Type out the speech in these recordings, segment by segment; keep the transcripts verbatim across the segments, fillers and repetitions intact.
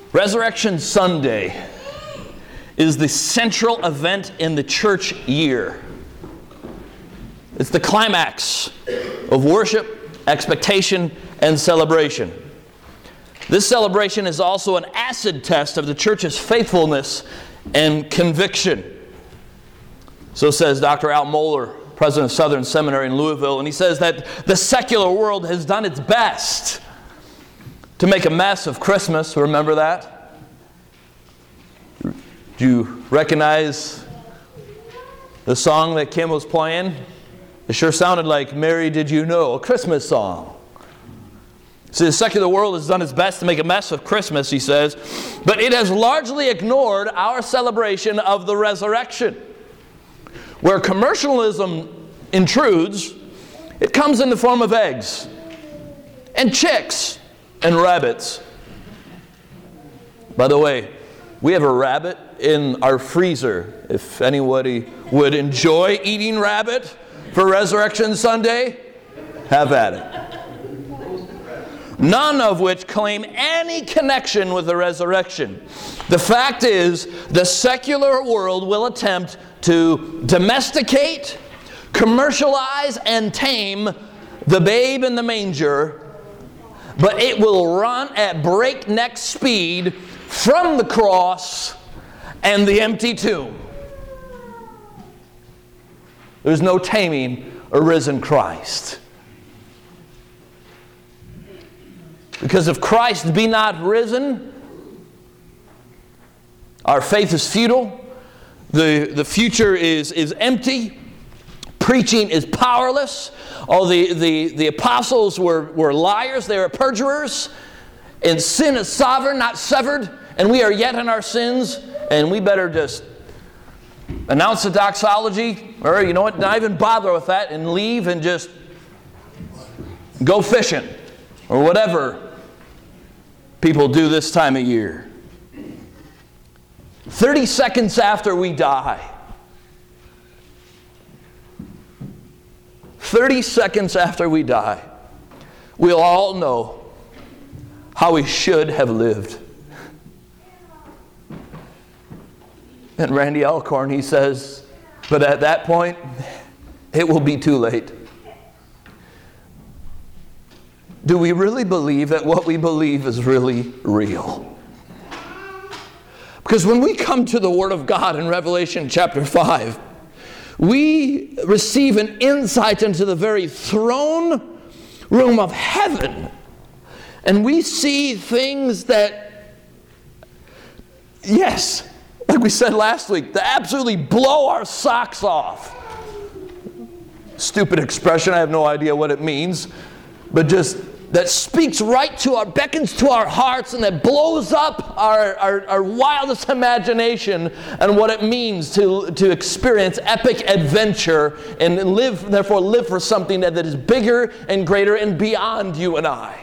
Resurrection Sunday is the central event in the church year. It's the climax of worship, expectation, and celebration. This celebration is also an acid test of the church's faithfulness and conviction. So says Doctor Al Mohler, president of Southern Seminary in Louisville, and he says that the secular world has done its best to make a mess of Christmas. Remember that? Do you recognize the song that Kim was playing? It sure sounded like Mary Did You Know, a Christmas song. See, the secular world has done its best to make a mess of Christmas, he says, but it has largely ignored our celebration of the resurrection. Where commercialism intrudes, it comes in the form of eggs and chicks and rabbits. By the way, we have a rabbit in our freezer. If anybody would enjoy eating rabbit for Resurrection Sunday, have at it. None of which claim any connection with the resurrection. The fact is, the secular world will attempt to domesticate, commercialize, and tame the babe in the manger, but it will run at breakneck speed from the cross and the empty tomb. There's no taming a risen Christ. Because if Christ be not risen, our faith is futile, the, the future is, is empty, preaching is powerless. All the, the, the apostles were, were liars, they were perjurers, and sin is sovereign, not severed, and we are yet in our sins, and we better just announce the doxology, or you know what, not even bother with that, and leave and just go fishing, or whatever people do this time of year. thirty seconds after we die, thirty seconds after we die, we'll all know how we should have lived. And Randy Alcorn, he says, but at that point, it will be too late. Do we really believe that what we believe is really real? Because when we come to the Word of God in Revelation chapter five, we receive an insight into the very throne room of heaven. And we see things that, yes, like we said last week, that absolutely blow our socks off. Stupid expression, I have no idea what it means, but just that speaks right to our, beckons to our hearts, and that blows up our, our, our wildest imagination and what it means to, to experience epic adventure and live, therefore live for something that, that is bigger and greater and beyond you and I.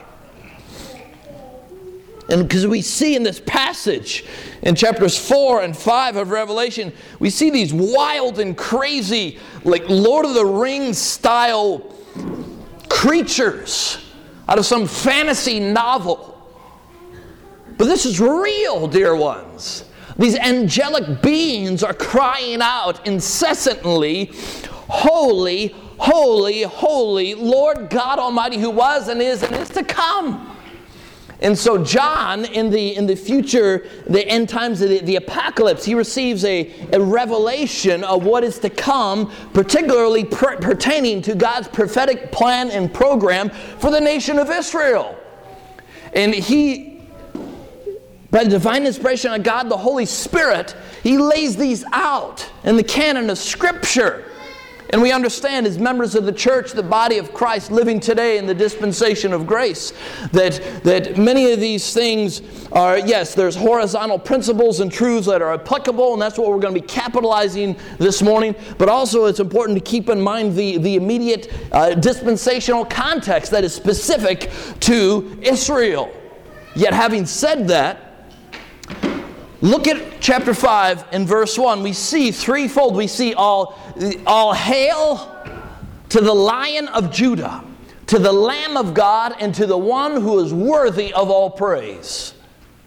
And because we see in this passage, in chapters four and five of Revelation, we see these wild and crazy, like Lord of the Rings style creatures out of some fantasy novel. But this is real, dear ones. These angelic beings are crying out incessantly, "Holy, holy, holy, Lord God Almighty, who was and is and is to come." And so John, in the in the future, the end times of the, the apocalypse, he receives a, a revelation of what is to come, particularly per, pertaining to God's prophetic plan and program for the nation of Israel. And he, by the divine inspiration of God, the Holy Spirit, he lays these out in the canon of Scripture. And we understand as members of the church, the body of Christ living today in the dispensation of grace, that, that many of these things are, yes, there's horizontal principles and truths that are applicable, and that's what we're going to be capitalizing this morning. But also it's important to keep in mind the, the immediate uh, dispensational context that is specific to Israel. Yet having said that, look at chapter five and verse one. We see threefold. We see all, all hail to the Lion of Judah, to the Lamb of God, and to the one who is worthy of all praise.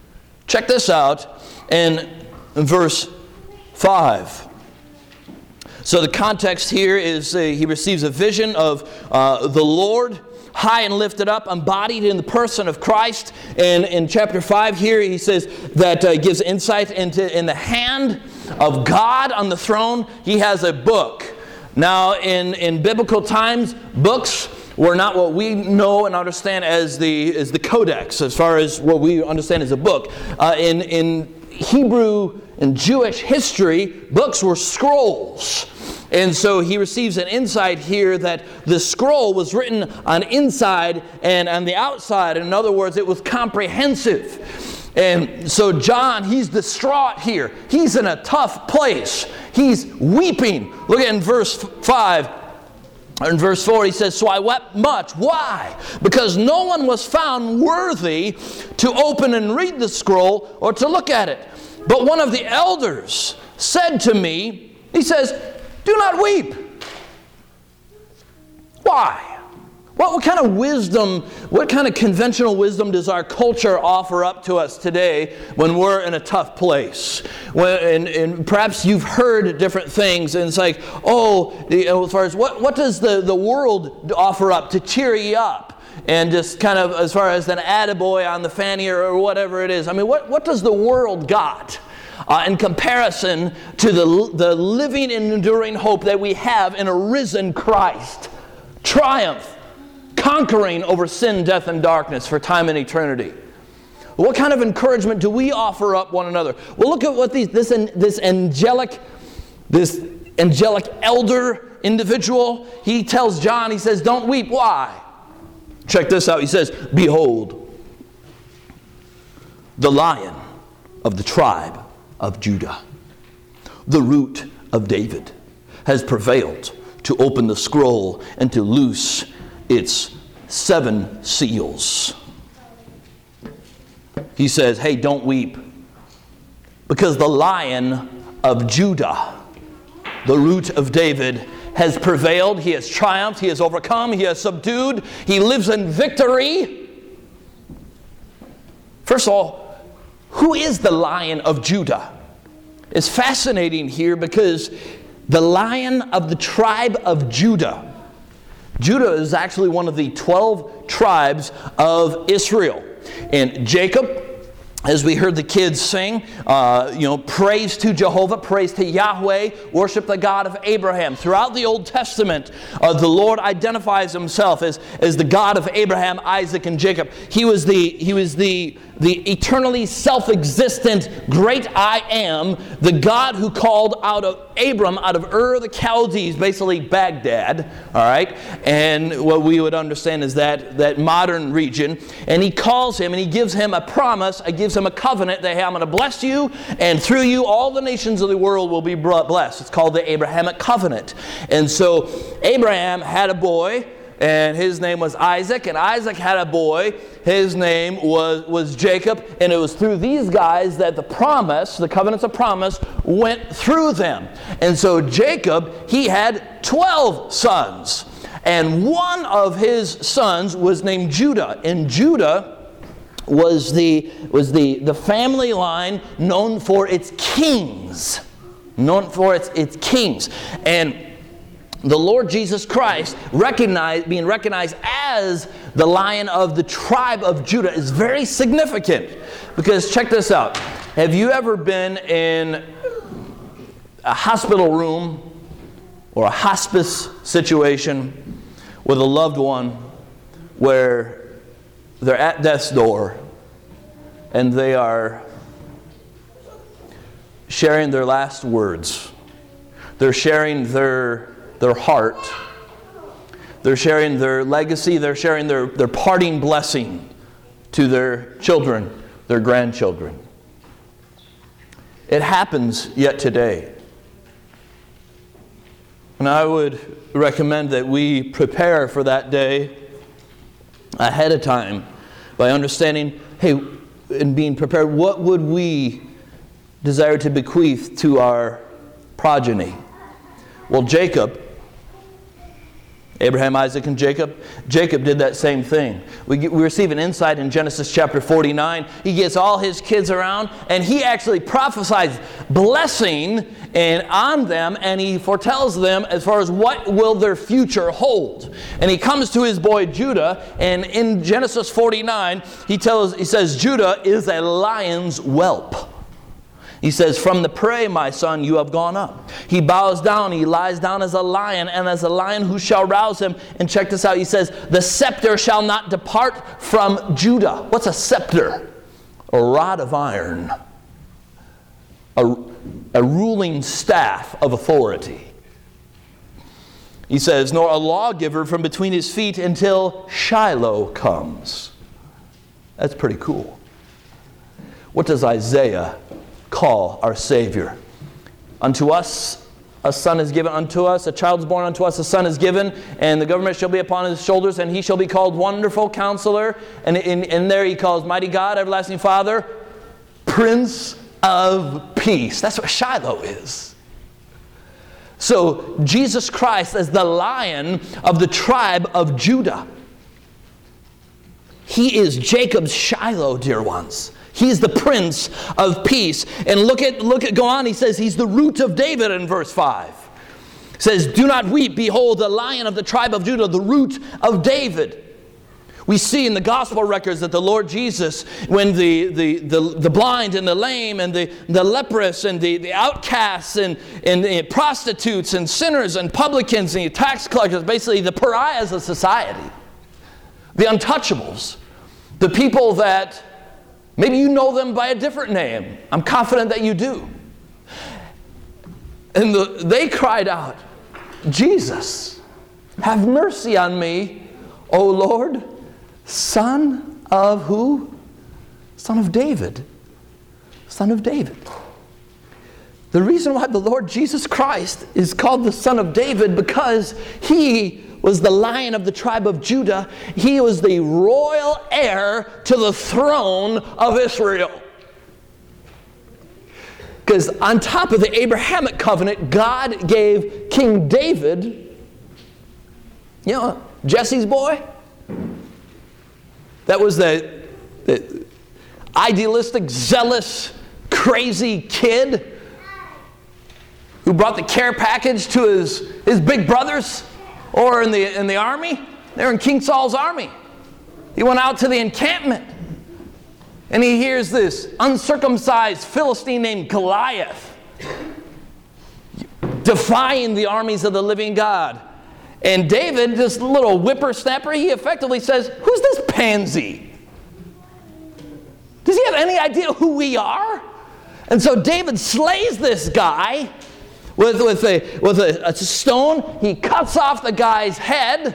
Check this out in verse five. So the context here is uh, he receives a vision of uh, the Lord high and lifted up, embodied in the person of Christ. And in chapter five here, he says that uh, gives insight into in the hand of God on the throne, he has a book. Now, in, in biblical times, books were not what we know and understand as the as the codex, as far as what we understand as a book. Uh, in, in Hebrew and Jewish history, books were scrolls. And so he receives an insight here that the scroll was written on inside and on the outside. In other words, it was comprehensive. And so John, he's distraught here. He's in a tough place. He's weeping. Look at in verse five. In verse four, he says, "So I wept much." Why? Because no one was found worthy to open and read the scroll or to look at it. But one of the elders said to me, he says, "Do not weep." Why? What, what kind of wisdom, what kind of conventional wisdom does our culture offer up to us today when we're in a tough place? When, and, and perhaps you've heard different things, and it's like, oh, you know, as far as what, what does the, the world offer up to cheer you up? And just kind of as far as an attaboy on the fanny or, or whatever it is. I mean, what, what does the world got uh, in comparison to the, the living and enduring hope that we have in a risen Christ? Triumph, conquering over sin, death, and darkness for time and eternity. What kind of encouragement do we offer up one another? Well, look at what these, this, this angelic, this angelic elder individual, he tells John, he says, "Don't weep." Why? Check this out. He says, "Behold, the Lion of the tribe of Judah, the Root of David, has prevailed to open the scroll and to loose its seven seals." He says, hey, don't weep, because the Lion of Judah, the Root of David, has prevailed. He has triumphed. He has overcome. He has subdued. He lives in victory. First of all, who is the Lion of Judah? It's fascinating here because the Lion of the tribe of Judah. Judah is actually one of the twelve tribes of Israel. And Jacob, as we heard the kids sing, uh, you know, praise to Jehovah, praise to Yahweh, worship the God of Abraham. Throughout the Old Testament, uh, the Lord identifies himself as, as the God of Abraham, Isaac, and Jacob. He was the, he was the, the eternally self-existent great I am, the God who called out of Abram out of Ur of the Chaldees, basically Baghdad, all right? And what we would understand is that, that modern region. And he calls him and he gives him a promise, he gives him a covenant that, hey, I'm going to bless you, and through you all the nations of the world will be blessed. It's called the Abrahamic covenant. And so Abraham had a boy, and his name was Isaac, and Isaac had a boy, his name was, was Jacob, and it was through these guys that the promise, the covenants of promise, went through them. And so Jacob, he had twelve sons, and one of his sons was named Judah, and Judah was the, was the, the family line known for its kings, known for its, its kings. And the Lord Jesus Christ, recognized, being recognized as the Lion of the tribe of Judah, is very significant. Because check this out. Have you ever been in a hospital room or a hospice situation with a loved one where they're at death's door and they are sharing their last words? They're sharing their their heart. They're sharing their legacy. They're sharing their, their parting blessing to their children, their grandchildren. It happens yet today. And I would recommend that we prepare for that day ahead of time by understanding, hey, and being prepared, what would we desire to bequeath to our progeny? Well, Jacob, Abraham, Isaac, and Jacob. Jacob did that same thing. We, get, we receive an insight in Genesis chapter forty-nine. He gets all his kids around, and he actually prophesies blessing and on them, and he foretells them as far as what will their future hold. And he comes to his boy Judah, and in Genesis forty-nine, he tells, he says, Judah is a lion's whelp. He says, from the prey, my son, you have gone up. He bows down, he lies down as a lion, and as a lion who shall rouse him. And check this out, he says, the scepter shall not depart from Judah. What's a scepter? A rod of iron. A, a ruling staff of authority. He says, nor a lawgiver from between his feet until Shiloh comes. That's pretty cool. What does Isaiah call our Savior? Unto us a son is given, unto us a child is born, unto us a son is given, and the government shall be upon his shoulders, and he shall be called Wonderful Counselor. And in, in there he calls Mighty God, Everlasting Father, Prince of Peace. That's what Shiloh is. So Jesus Christ as the Lion of the tribe of Judah. He is Jacob's Shiloh, dear ones. He's the Prince of Peace. And look at, look at, go on, he says he's the root of David in verse five. It says, do not weep, behold, the Lion of the tribe of Judah, the root of David. We see in the gospel records that the Lord Jesus, when the, the, the, the blind and the lame and the, the leprous and the, the outcasts and, and the prostitutes and sinners and publicans and tax collectors, basically the pariahs of society, the untouchables, the people that maybe you know them by a different name. I'm confident that you do. And the, they cried out, Jesus, have mercy on me, O Lord, Son of who? Son of David. Son of David. The reason why the Lord Jesus Christ is called the Son of David, because he was the Lion of the tribe of Judah. He was the royal heir to the throne of Israel. Because on top of the Abrahamic covenant, God gave King David, you know, Jesse's boy. That was the, the idealistic, zealous, crazy kid who brought the care package to his, his big brothers. Or in the, in the army, they're in King Saul's army. He went out to the encampment, and he hears this uncircumcised Philistine named Goliath defying the armies of the living God. And David, this little whippersnapper, he effectively says, who's this pansy? Does he have any idea who we are? And so David slays this guy With, with, a, with a, a stone. He cuts off the guy's head.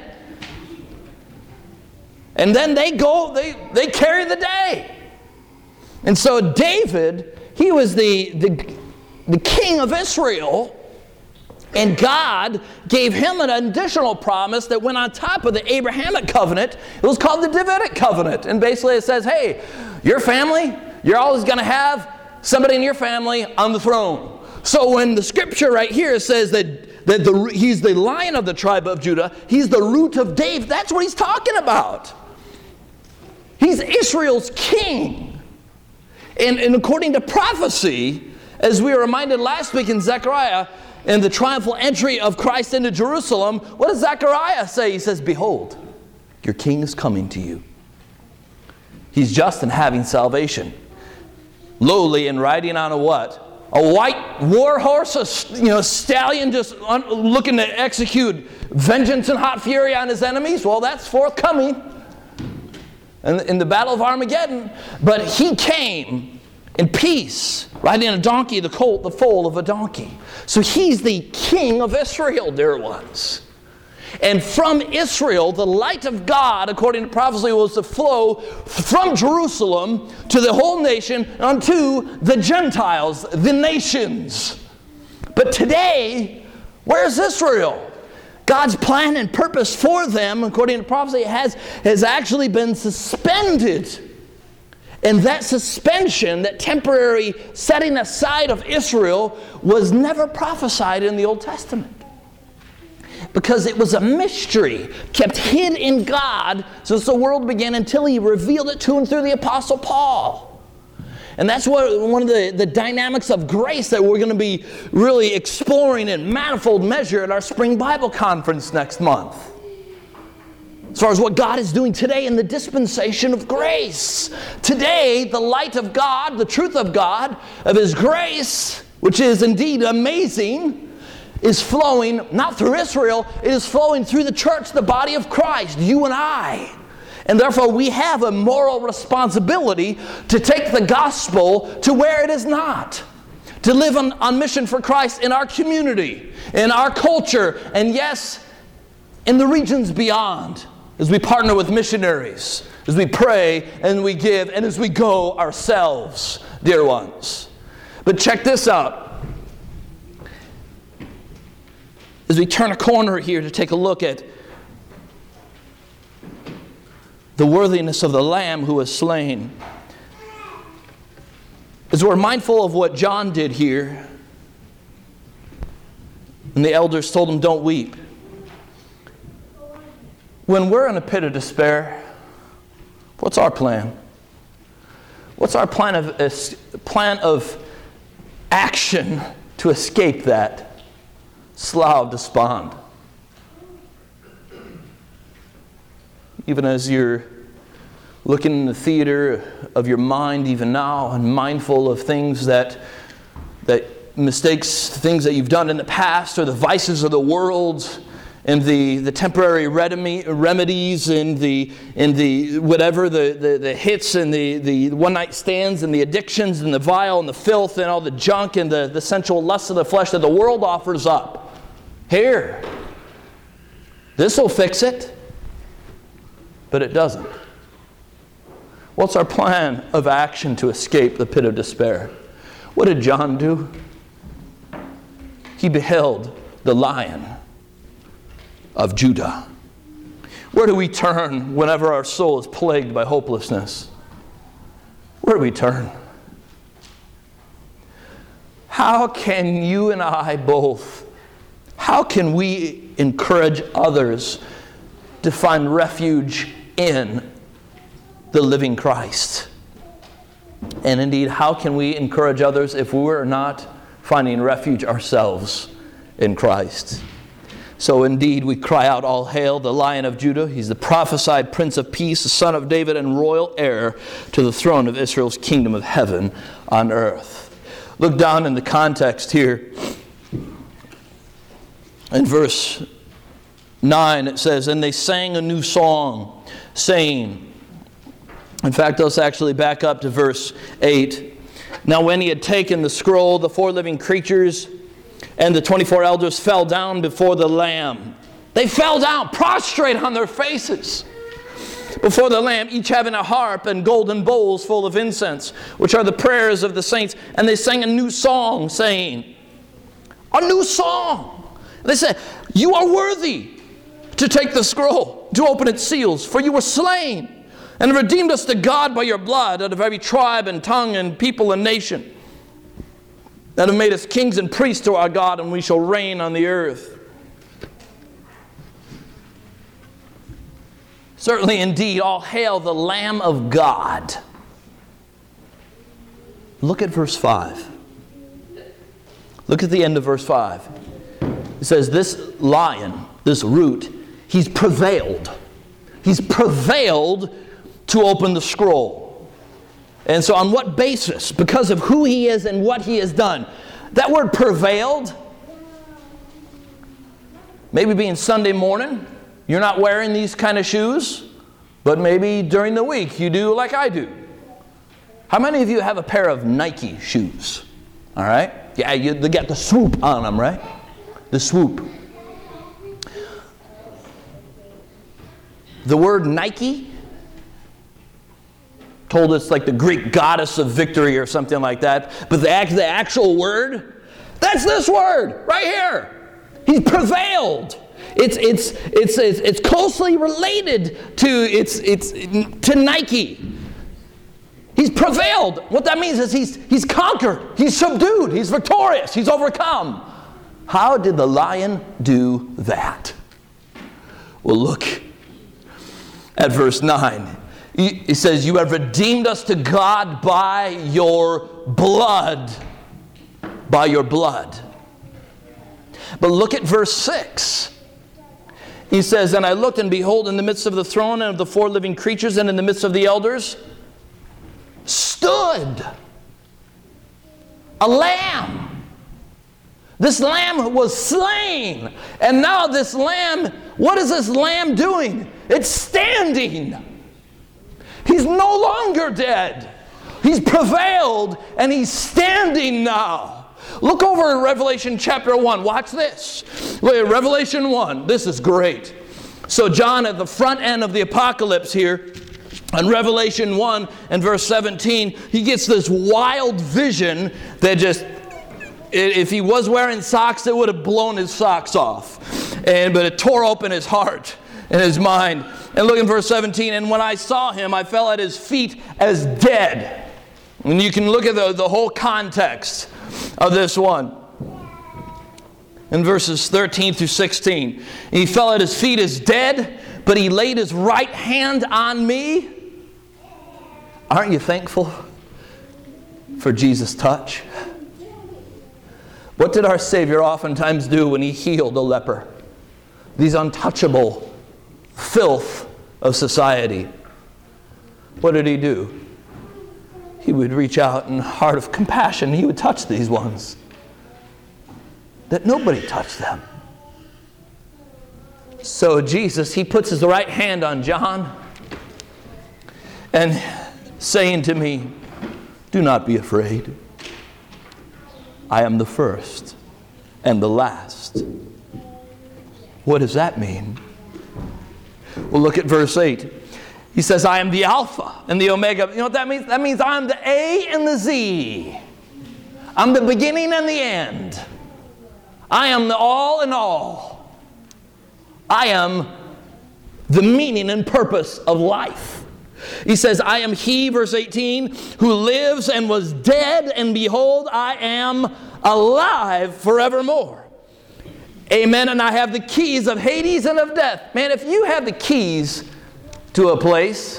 And then they go, they, they carry the day. And so David, he was the, the, the king of Israel. And God gave him an additional promise that went on top of the Abrahamic covenant. It was called the Davidic covenant. And basically it says, hey, your family, you're always going to have somebody in your family on the throne. So when the scripture right here says that, that the, he's the Lion of the tribe of Judah, he's the root of David, that's what he's talking about. He's Israel's king. And, and according to prophecy, as we were reminded last week in Zechariah, in the triumphal entry of Christ into Jerusalem, what does Zechariah say? He says, behold, your king is coming to you. He's just and having salvation. Lowly and riding on a what? A white war horse, a you know, stallion just un- looking to execute vengeance and hot fury on his enemies. Well, that's forthcoming in, in the battle of Armageddon. But he came in peace, riding a donkey, the colt, the foal of a donkey. So he's the king of Israel, dear ones. And from Israel, the light of God, according to prophecy, was to flow from Jerusalem to the whole nation unto the Gentiles, the nations. But today, where's Israel? God's plan and purpose for them, according to prophecy, has, has actually been suspended. And that suspension, that temporary setting aside of Israel, was never prophesied in the Old Testament. because it was a mystery kept hid in God since the world began until He revealed it to him through the Apostle Paul. And that's what one of the, the dynamics of grace that we're going to be really exploring in manifold measure at our Spring Bible Conference next month. As far as what God is doing today in the dispensation of grace. Today, the light of God, the truth of God, of His grace, which is indeed amazing, is flowing not through Israel, it is flowing through the church, the body of Christ, you and I. And therefore we have a moral responsibility to take the gospel to where it is not. To live on, on mission for Christ in our community, in our culture, and yes, in the regions beyond. As we partner with missionaries, as we pray and we give, and as we go ourselves, dear ones. But check this out. As we turn a corner here to take a look at the worthiness of the Lamb who was slain, as we're mindful of what John did here, and the elders told him, don't weep. When we're in a pit of despair, what's our plan? What's our plan of uh, plan of action to escape that slough of despond? Even as you're looking in the theater of your mind even now and mindful of things that that mistakes, things that you've done in the past, or the vices of the world, and the, the temporary remedies, and the and the whatever the, the, the hits, and the, the one night stands, and the addictions, and the vile, and the filth, and all the junk, and the, the sensual lusts of the flesh that the world offers up. Here, this will fix it. But it doesn't. What's our plan of action to escape the pit of despair? What did John do? He beheld the Lion of Judah. Where do we turn whenever our soul is plagued by hopelessness? Where do we turn? How can you and I both, how can we encourage others to find refuge in the living Christ? And indeed, how can we encourage others if we're not finding refuge ourselves in Christ? So indeed, we cry out, all hail the Lion of Judah. He's the prophesied Prince of Peace, the Son of David, and royal heir to the throne of Israel's kingdom of heaven on earth. Look down in the context here. In verse nine, it says, and they sang a new song, saying, in fact, let's actually back up to verse eight. Now when he had taken the scroll, the four living creatures and the twenty-four elders fell down before the Lamb. They fell down, prostrate on their faces before the Lamb, each having a harp and golden bowls full of incense, which are the prayers of the saints. And they sang a new song, saying, a new song. They said, you are worthy to take the scroll, to open its seals, for you were slain and redeemed us to God by your blood out of every tribe and tongue and people and nation, that have made us kings and priests to our God, and we shall reign on the earth. Certainly indeed, all hail the Lamb of God. Look at verse five. Look at the end of verse five. It says, this lion, this root, he's prevailed. He's prevailed to open the scroll. And so on what basis? Because of who he is and what he has done. That word prevailed, maybe being Sunday morning, you're not wearing these kind of shoes, but maybe during the week you do like I do. How many of you have a pair of Nike shoes? All right? Yeah, you, they got the swoop on them, right? The swoop. The word Nike told us like the Greek goddess of victory or something like that. But the, act, the actual word, that's this word right here. He prevailed. It's it's it's it's, it's closely related to it's it's to Nike. He's prevailed. What that means is he's he's conquered. He's subdued. He's victorious. He's overcome. How did the lion do that? Well, look at verse nine. He says, you have redeemed us to God by your blood. By your blood. But look at verse six. He says, and I looked, and behold, in the midst of the throne and of the four living creatures and in the midst of the elders, stood a lamb. This lamb was slain. And now this lamb, what is this lamb doing? It's standing. He's no longer dead. He's prevailed, and he's standing now. Look over in Revelation chapter one. Watch this. Look at Revelation one. This is great. So John at the front end of the apocalypse here, in Revelation one and verse seventeen, he gets this wild vision that just, if he was wearing socks, it would have blown his socks off. And but it tore open his heart and his mind. And look in verse seventeen, and when I saw him, I fell at his feet as dead. And you can look at the, the whole context of this one. In verses thirteen through sixteen. He fell at his feet as dead, but he laid his right hand on me. Aren't you thankful for Jesus' touch? What did our Savior oftentimes do when he healed a leper? These untouchable filth of society. What did he do? He would reach out in a heart of compassion. He would touch these ones that nobody touched them. So Jesus, he puts his right hand on John and saying to me, do not be afraid. I am the first and the last. What does that mean? Well, look at verse eight. He says, I am the Alpha and the Omega. You know what that means? That means I'm the A and the Z. I'm the beginning and the end. I am the all in all. I am the meaning and purpose of life. He says, I am he, verse eighteen, who lives and was dead, and behold, I am alive forevermore. Amen. And I have the keys of Hades and of death. Man, if you have the keys to a place,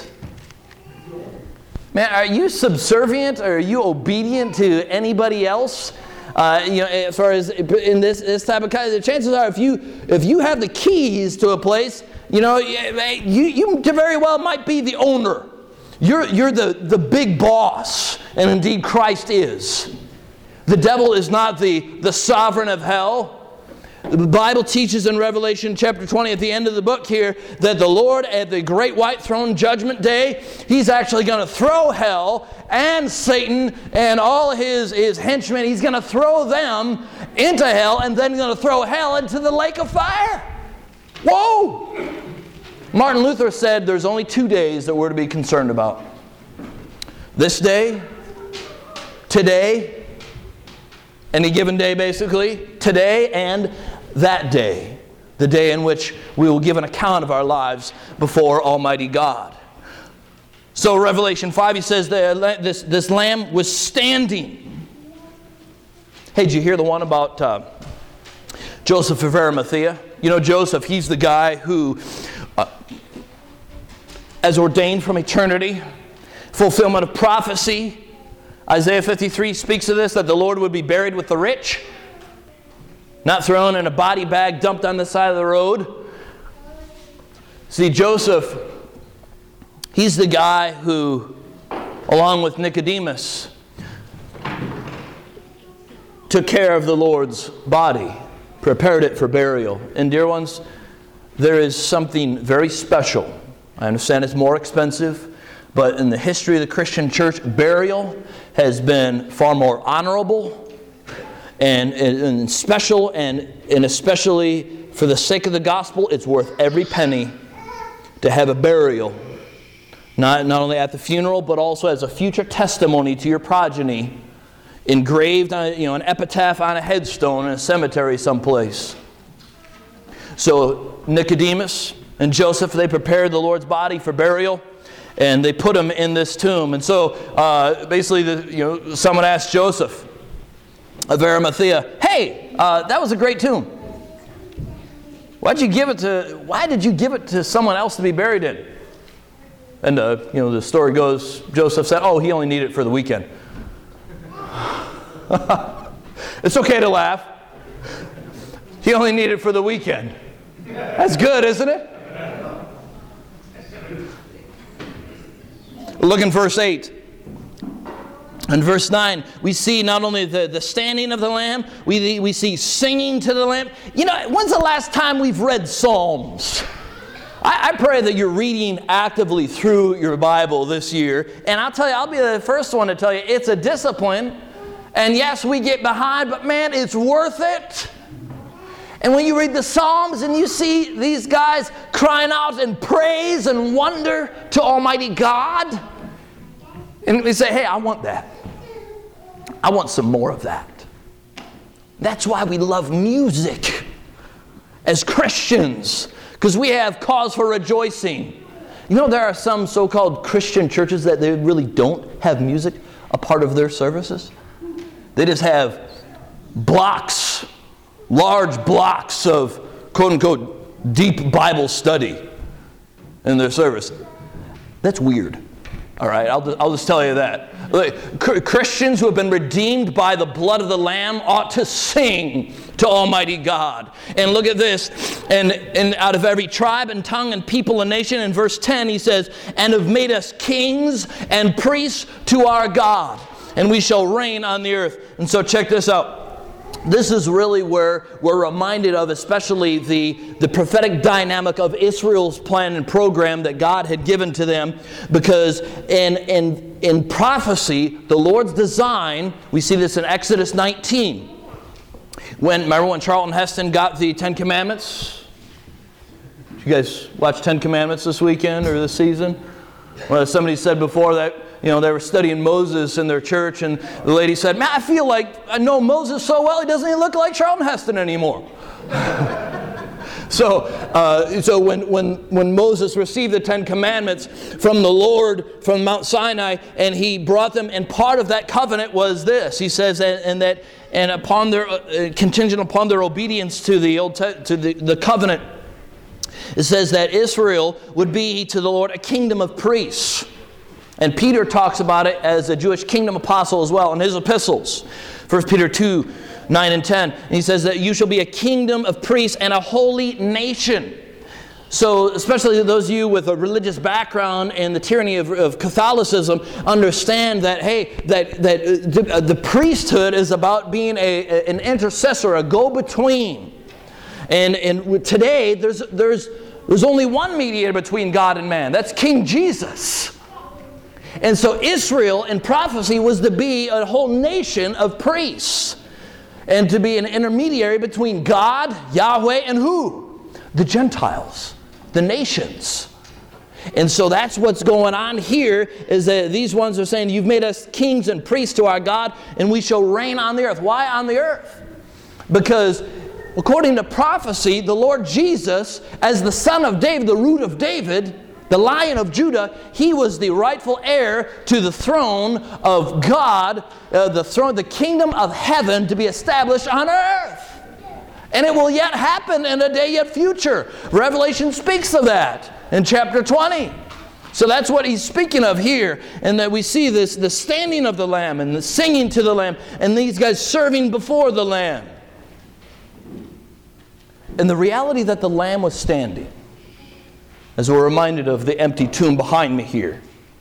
man, are you subservient or are you obedient to anybody else? Uh, you know, as far as in this this type of kind, the chances are, if you if you have the keys to a place, you know, you you very well might be the owner. You're you're the the big boss, and indeed Christ is. The devil is not the the sovereign of hell. The Bible teaches in Revelation chapter twenty at the end of the book here that the Lord at the great white throne judgment day, he's actually going to throw hell and Satan and all his, his henchmen, he's going to throw them into hell, and then he's going to throw hell into the lake of fire. Whoa! Martin Luther said there's only two days that we're to be concerned about. This day, today, any given day basically, today and that day, the day in which we will give an account of our lives before Almighty God. So Revelation five, he says that this, this lamb was standing. Hey, did you hear the one about uh, Joseph of Arimathea? You know Joseph, he's the guy who, uh, as ordained from eternity, fulfillment of prophecy. Isaiah fifty-three speaks of this, that the Lord would be buried with the rich, not thrown in a body bag dumped on the side of the road. See, Joseph, he's the guy who, along with Nicodemus, took care of the Lord's body, prepared it for burial. And dear ones, there is something very special. I understand it's more expensive, but in the history of the Christian church, burial has been far more honorable and, and, and special, and, and especially for the sake of the gospel, it's worth every penny to have a burial. Not, not only at the funeral, but also as a future testimony to your progeny, engraved on, you know, an epitaph on a headstone in a cemetery someplace. So Nicodemus and Joseph, they prepared the Lord's body for burial, and they put him in this tomb. And so uh, basically, the, you know, someone asked Joseph of Arimathea, hey, uh, that was a great tomb. Why'd you give it to, why did you give it to someone else to be buried in? And, uh, you know, the story goes, Joseph said, oh, he only needed it for the weekend. It's okay to laugh. He only needed it for the weekend. That's good, isn't it? Look in verse eight. In verse nine, we see not only the, the standing of the Lamb, we, we see singing to the Lamb. You know, when's the last time we've read Psalms? I, I pray that you're reading actively through your Bible this year. And I'll tell you, I'll be the first one to tell you, it's a discipline. And yes, we get behind, but man, it's worth it. And when you read the Psalms and you see these guys crying out in praise and wonder to Almighty God, and we say, hey, I want that. I want some more of that. That's why we love music as Christians, because we have cause for rejoicing. You know, there are some so-called Christian churches that they really don't have music a part of their services. They just have blocks, large blocks of quote-unquote deep Bible study in their service. That's weird. All right, I'll just, I'll just tell you that. Like, Christians who have been redeemed by the blood of the Lamb ought to sing to Almighty God. And look at this. And, and out of every tribe and tongue and people and nation, in verse ten, he says, and have made us kings and priests to our God, and we shall reign on the earth. And so check this out. This is really where we're reminded of, especially the, the prophetic dynamic of Israel's plan and program that God had given to them. Because in, in, in prophecy, the Lord's design, we see this in Exodus nineteen. When, remember when Charlton Heston got the Ten Commandments? Did you guys watch Ten Commandments this weekend or this season? Well, somebody said before that, you know, they were studying Moses in their church, and the lady said, man, I feel like I know Moses so well, he doesn't even look like Charlton Heston anymore. so uh, so when, when, when Moses received the Ten Commandments from the Lord from Mount Sinai, and he brought them, and part of that covenant was this. He says, and, and that, and upon their, uh, contingent upon their obedience to the old te- to the, the covenant, it says that Israel would be to the Lord a kingdom of priests. And Peter talks about it as a Jewish kingdom apostle as well in his epistles. First Peter two, nine and ten. And he says that you shall be a kingdom of priests and a holy nation. So especially those of you with a religious background and the tyranny of, of Catholicism understand that, hey, that, that the, the priesthood is about being a, an intercessor, a go-between. And, and today there's, there's, there's only one mediator between God and man. That's King Jesus. And so Israel in prophecy was to be a whole nation of priests. And to be an intermediary between God, Yahweh, and who? The Gentiles, the nations. And so that's what's going on here, is that these ones are saying, you've made us kings and priests to our God, and we shall reign on the earth. Why on the earth? Because according to prophecy, the Lord Jesus, as the son of David, the root of David, the Lion of Judah, he was the rightful heir to the throne of God, uh, the throne, the kingdom of heaven to be established on earth. And it will yet happen in a day yet future. Revelation speaks of that in chapter twenty. So that's what he's speaking of here. And that we see this, the standing of the Lamb and the singing to the Lamb and these guys serving before the Lamb. And the reality that the Lamb was standing, as we're reminded of the empty tomb behind me here.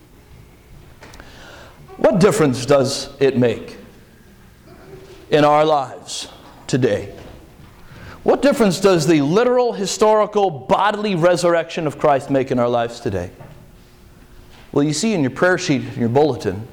What difference does it make in our lives today? What difference does the literal, historical, bodily resurrection of Christ make in our lives today? Well, you see in your prayer sheet, in your bulletin,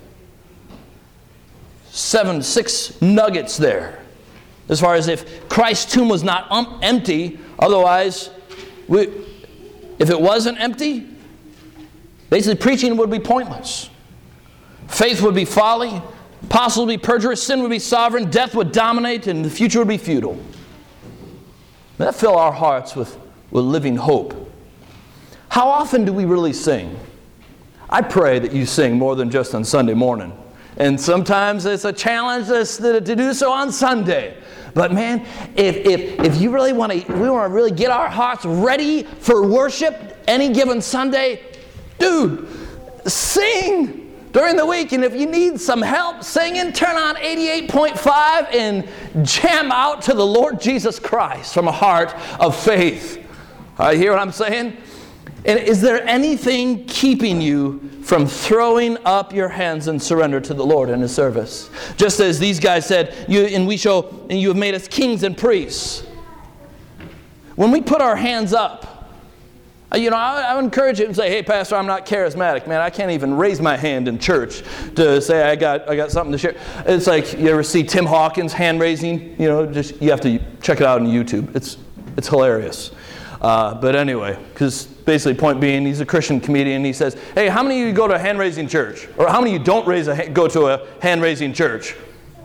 seven, six nuggets there. As far as if Christ's tomb was not um, empty, otherwise, we, if it wasn't empty, basically preaching would be pointless. Faith would be folly, apostles would be perjurers, sin would be sovereign, death would dominate, and the future would be futile. That fill our hearts with, with living hope. How often do we really sing? I pray that you sing more than just on Sunday morning. And sometimes it's a challenge to do so on Sunday. But man, if, if, if you really want to, we want to really get our hearts ready for worship any given Sunday, dude, sing during the week. And if you need some help singing, turn on eighty-eight point five and jam out to the Lord Jesus Christ from a heart of faith. Uh, you hear what I'm saying? And is there anything keeping you from throwing up your hands and surrender to the Lord in His service? Just as these guys said, you, and we show, and you have made us kings and priests. When we put our hands up, you know, I, I would encourage you and say, hey, Pastor, I'm not charismatic. Man, I can't even raise my hand in church to say I got I got something to share. It's like, you ever see Tim Hawkins hand raising? You know, just you have to check it out on YouTube. It's, it's hilarious. Uh, but anyway, because basically point being, he's a Christian comedian. He says, hey, how many of you go to a hand-raising church? Or how many of you don't raise a, go to a hand-raising church?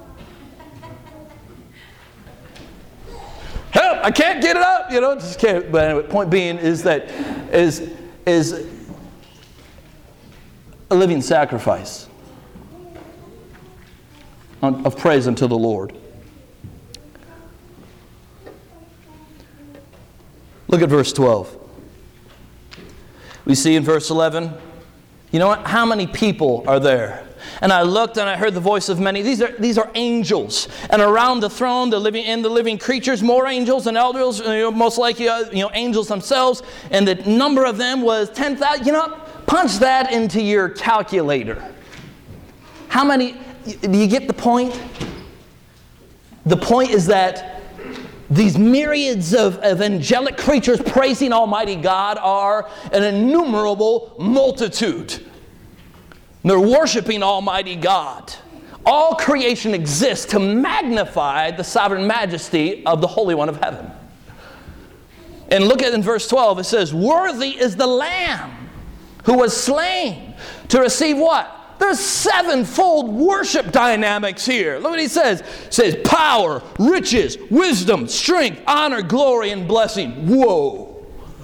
Help, I can't get it up. You know, just can't. But anyway, point being is that is, is a living sacrifice of praise unto the Lord. Look at verse twelve. We see in verse eleven, you know what? How many people are there? And I looked and I heard the voice of many. These are these are angels. And around the throne, the living and the living creatures, more angels and elders, you know, most likely uh, you know angels themselves. And the number of them was ten thousand. You know, punch that into your calculator. How many? Do you get the point? The point is that these myriads of, of angelic creatures praising Almighty God are an innumerable multitude. They're worshiping Almighty God. All creation exists to magnify the sovereign majesty of the Holy One of Heaven. And look at in verse twelve, it says, worthy is the Lamb who was slain to receive what? There's sevenfold worship dynamics here. Look what he says. It says power, riches, wisdom, strength, honor, glory, and blessing. Whoa.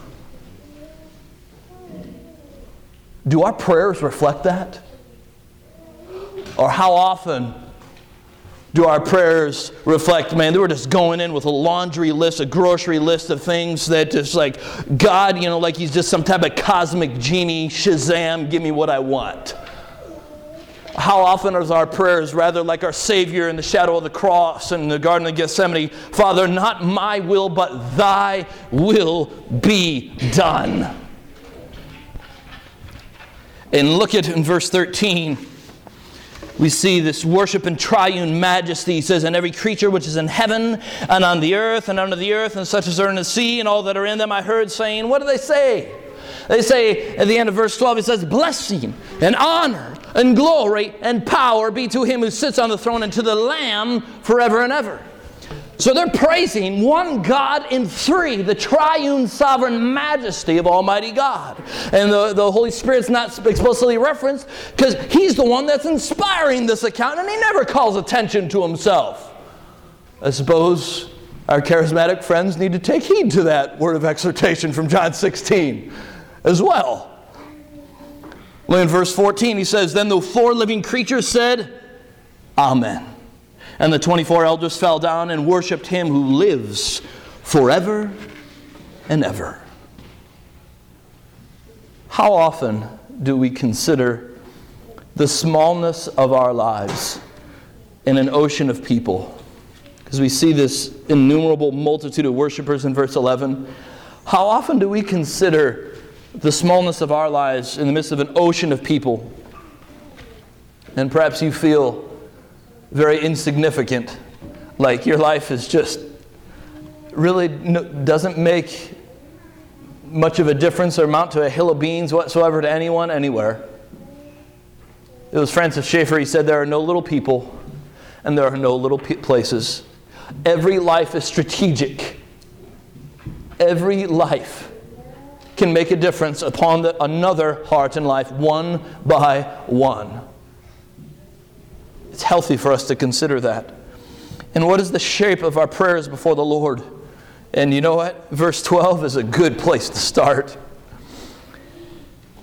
Do our prayers reflect that? Or how often do our prayers reflect, man, they were just going in with a laundry list, a grocery list of things that just like, God, you know, like He's just some type of cosmic genie, Shazam, give me what I want. How often is our prayers rather like our Savior in the shadow of the cross in the Garden of Gethsemane? Father, not my will, but Thy will be done. And look at in verse thirteen. We see this worship in triune majesty. He says, and every creature which is in heaven and on the earth and under the earth and such as are in the sea and all that are in them, I heard saying, what do they say? They say at the end of verse twelve, it says, blessing and honor and glory and power be to Him who sits on the throne and to the Lamb forever and ever. So they're praising one God in three, the triune sovereign majesty of Almighty God. And the, the Holy Spirit's not explicitly referenced because He's the one that's inspiring this account, and He never calls attention to Himself. I suppose our charismatic friends need to take heed to that word of exhortation from John sixteen as well. Well, in verse fourteen, he says, then the four living creatures said, Amen. And the twenty-four elders fell down and worshipped Him who lives forever and ever. How often do we consider the smallness of our lives in an ocean of people? Because we see this innumerable multitude of worshipers in verse eleven. How often do we consider the smallness of our lives in the midst of an ocean of people? And perhaps you feel very insignificant, like your life is just really no, doesn't make much of a difference or amount to a hill of beans whatsoever to anyone, anywhere. It was Francis Schaeffer, he said, there are no little people and there are no little p- places. Every life is strategic. Every life can make a difference upon the, another heart and life, one by one. It's healthy for us to consider that. And what is the shape of our prayers before the Lord? And you know what? Verse twelve is a good place to start.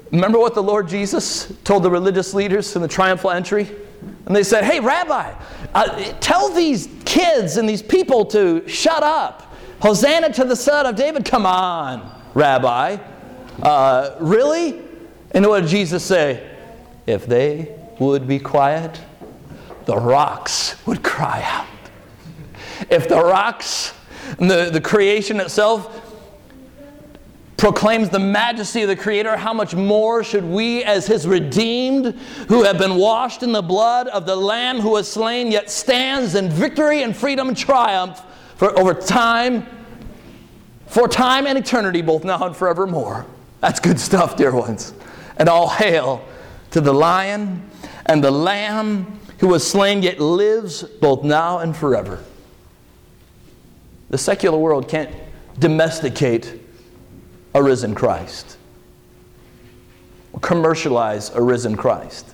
Remember what the Lord Jesus told the religious leaders in the triumphal entry? And they said, hey, Rabbi, uh, tell these kids and these people to shut up. Hosanna to the Son of David. Come on, Rabbi. Uh, really? And what did Jesus say? If they would be quiet, the rocks would cry out. If the rocks, the, the creation itself, proclaims the majesty of the Creator, how much more should we as His redeemed, who have been washed in the blood of the Lamb who was slain, yet stands in victory and freedom and triumph for over time, for time and eternity, both now and forevermore. That's good stuff, dear ones. And all hail to the Lion and the Lamb who was slain, yet lives both now and forever. The secular world can't domesticate a risen Christ, or commercialize a risen Christ.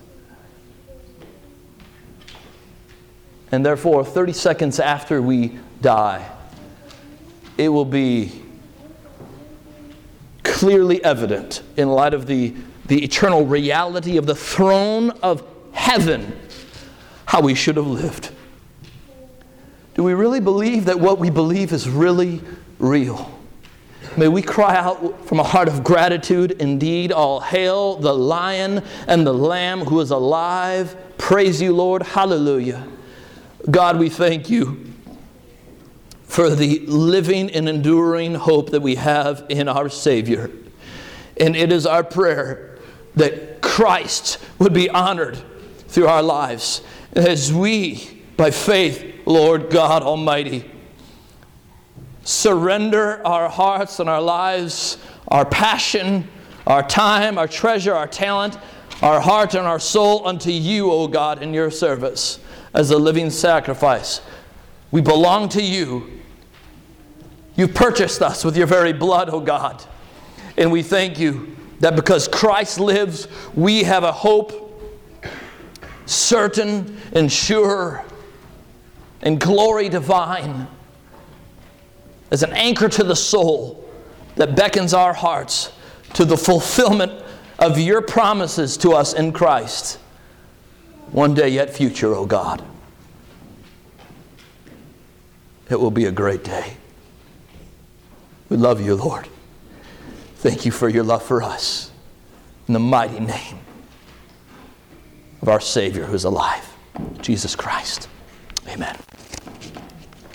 And therefore, thirty seconds after we die, it will be clearly evident in light of the, the eternal reality of the throne of heaven how we should have lived. Do we really believe that what we believe is really real? May we cry out from a heart of gratitude. Indeed, all hail the Lion and the Lamb who is alive. Praise you, Lord. Hallelujah. God, we thank you for the living and enduring hope that we have in our Savior. And it is our prayer that Christ would be honored through our lives as we, by faith, Lord God Almighty, surrender our hearts and our lives, our passion, our time, our treasure, our talent, our heart and our soul unto you, O God, in your service as a living sacrifice. We belong to you. You've purchased us with your very blood, O God. And we thank you that because Christ lives, we have a hope certain and sure and glory divine, as an anchor to the soul that beckons our hearts to the fulfillment of your promises to us in Christ. One day yet future, O God. It will be a great day. We love you, Lord. Thank you for your love for us. In the mighty name of our Savior who is alive, Jesus Christ. Amen.